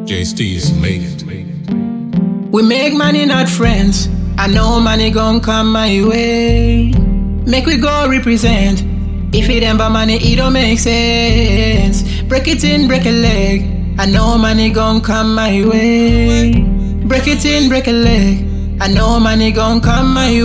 J-Steez make it. We make money, not friends. I know money gon' come my way. Make we go represent. If it ain't about money, it don't make sense. Break it in, break a leg. I know money gon' come my way. Break it in, break a leg. I know money gon' come my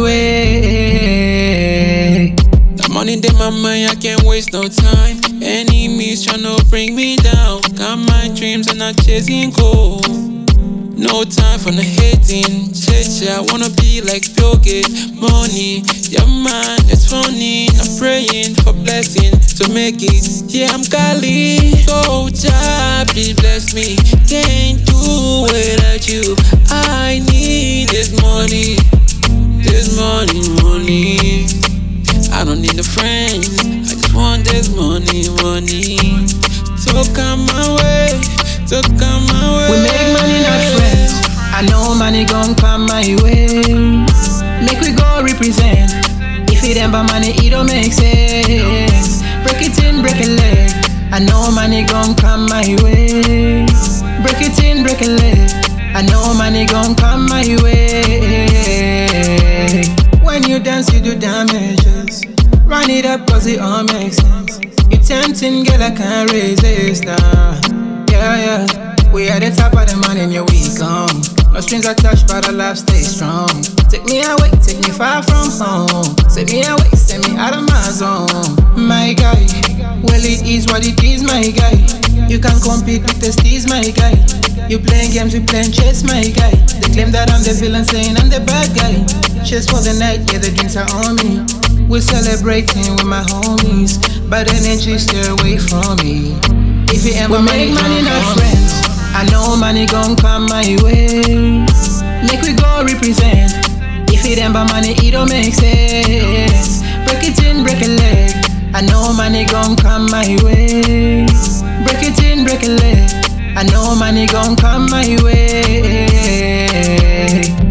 way. The money in my mind, I can't waste no time. Enemies tryna bring me down. Got my dreams and I'm chasing gold. No time for the hating. Chase, I wanna be like Bill Gates. Money, yeah man, it's funny. I'm praying for blessing to make it. Yeah, I'm Kali. So Jah, please bless me. Can't do without you. I need this money. This money. I don't need a friend. I just want this money. To come my way. We make money, not friends. I know money gon' come my way. Make we go represent. If it ain't about money, it don't make sense. Break it in, break a leg. I know money gon' come my way. Break it in, break a leg. I know money gon' come my way. When you dance, you do damages. Run it up cause it all makes sense. You tempting, girl, I can't resist now. Yeah. We at the top of the money and yeah, we gone. No strings attached, but our life stay strong. Take me away, take me far from home. Set me away, send me out of my zone. My guy, well it is what it is, my guy. You can't compete with the steez, my guy. You playing games, we playing chess, my guy. They claim that I'm the villain, saying I'm the bad guy. Chess for the night, yeah, the drinks are on me. We're celebrating with my homies, but energy stay away from me. If it ain't we make money, not friends. I know money gon' come my way. Make we go represent. If it ain't about money, it don't make sense. Break it in, break a leg. I know money gon' come my way. Break it in, break a leg. I know money gon' come my way.